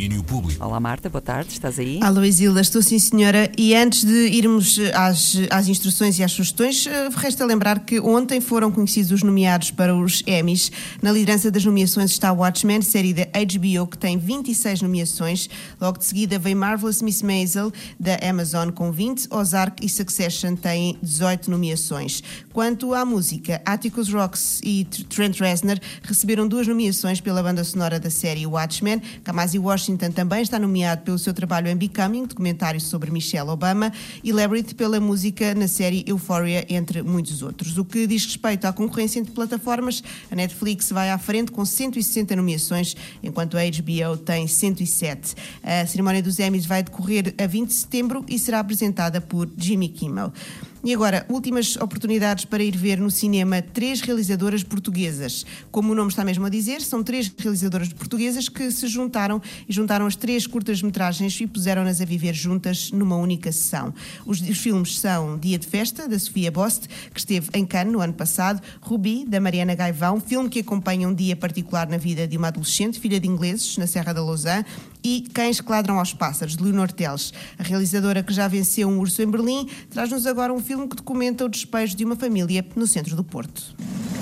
Domínio Público. Olá Marta, boa tarde, estás aí? Alô Isilda, estou sim senhora, e antes de irmos às instruções e às sugestões, resta lembrar que ontem foram conhecidos os nomeados para os Emmys. Na liderança das nomeações está Watchmen, série da HBO, que tem 26 nomeações. Logo de seguida vem Marvelous Miss Maisel, da Amazon, com 20. Ozark e Succession têm 18 nomeações. Quanto à música, Atticus Ross e Trent Reznor receberam 2 nomeações pela banda sonora da série Watchmen. Kamasi Washington também está nomeado pelo seu trabalho em Becoming, documentário sobre Michelle Obama, e Labyrinth pela música na série Euphoria, entre muitos outros. O que diz respeito à concorrência entre plataformas, a Netflix vai à frente com 160 nomeações, enquanto a HBO tem 107. A cerimónia dos Emmys vai decorrer a 20 de setembro e será apresentada por Jimmy Kimmel. E agora, últimas oportunidades para ir ver no cinema 3 realizadoras portuguesas. Como o nome está mesmo a dizer, são 3 realizadoras portuguesas que se juntaram as 3 curtas-metragens e puseram-nas a viver juntas numa única sessão. Os filmes são Dia de Festa, da Sofia Bost, que esteve em Cannes no ano passado, Rubi, da Mariana Gaivão, filme que acompanha um dia particular na vida de uma adolescente, filha de ingleses, na Serra da Lousã, e Cães que Ladram aos Pássaros, de Leonor Teles. A realizadora, que já venceu um Urso em Berlim, traz-nos agora um filme que documenta o despejo de uma família no centro do Porto.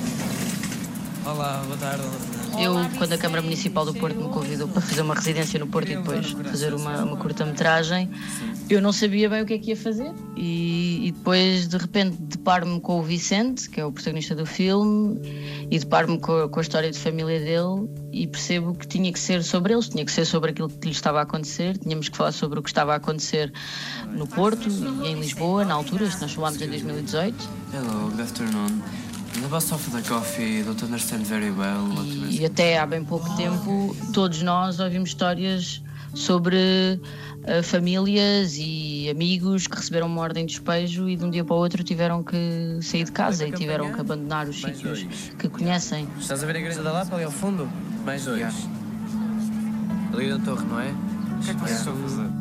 Olá, boa tarde. Eu, quando a Câmara Municipal do Porto me convidou para fazer uma residência no Porto e depois fazer uma curta-metragem, eu não sabia bem o que é que ia fazer e depois, de repente, deparo-me com o Vicente, que é o protagonista do filme, e deparo-me com a história de família dele e percebo que tinha que ser sobre eles, tinha que ser sobre aquilo que lhes estava a acontecer, tínhamos que falar sobre o que estava a acontecer no Porto e em Lisboa, na altura, isto nós falámos em 2018. Hello, good afternoon. The bus off the coffee, don't understand very well. E até há bem pouco tempo, todos nós ouvimos histórias sobre famílias e amigos que receberam uma ordem de despejo e de um dia para o outro tiveram que sair de casa e tiveram que abandonar os sítios que conhecem. Estás a ver a igreja da Lapa ali ao fundo? Mais 2. Ali da torre, não é? O que é que vocês estão a fazer?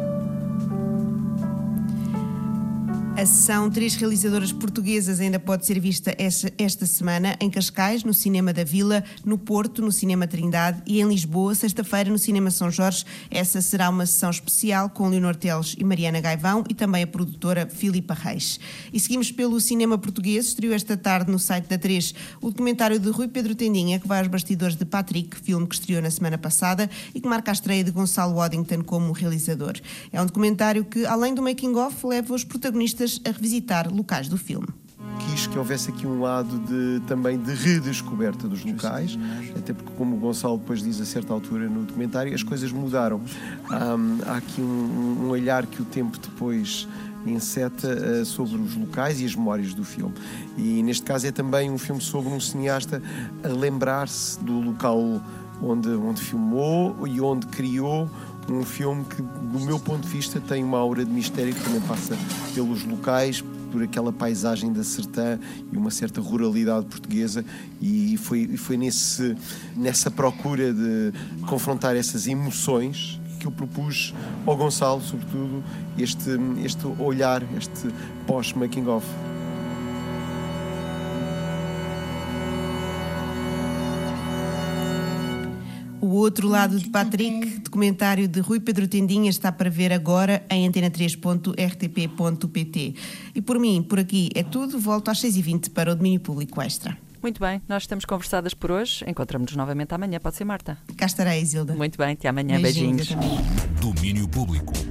A sessão 3 realizadoras portuguesas ainda pode ser vista esta semana em Cascais, no Cinema da Vila, no Porto, no Cinema Trindade, e em Lisboa, sexta-feira, no Cinema São Jorge. Essa será uma sessão especial com Leonor Teles e Mariana Gaivão e também a produtora Filipa Reis. E seguimos pelo cinema português. Estreou esta tarde no site da 3 o documentário de Rui Pedro Tendinha, que vai aos bastidores de Patrick, filme que estreou na semana passada e que marca a estreia de Gonçalo Waddington como realizador. É um documentário que, além do making-of, leva os protagonistas a revisitar locais do filme. Quis que houvesse aqui um lado também de redescoberta dos locais, até porque, como o Gonçalo depois diz a certa altura no documentário, as coisas mudaram. Há aqui um olhar que o tempo depois enceta sobre os locais e as memórias do filme. E neste caso é também um filme sobre um cineasta a lembrar-se do local onde filmou e onde criou um filme que, do meu ponto de vista, tem uma aura de mistério, que também passa pelos locais, por aquela paisagem da sertã e uma certa ruralidade portuguesa, e foi nessa procura de confrontar essas emoções que eu propus ao Gonçalo, sobretudo, este olhar, este pós-making-of. O Outro Lado de Patrick, documentário de Rui Pedro Tendinha, está para ver agora em antena3.rtp.pt. E por mim, por aqui é tudo. Volto às 6h20 para o Domínio Público Extra. Muito bem, nós estamos conversadas por hoje. Encontramos-nos novamente amanhã, pode ser, Marta? Cá estarei, Isilda. Muito bem, até amanhã. Beijinhos. Beijinhos. Domínio Público.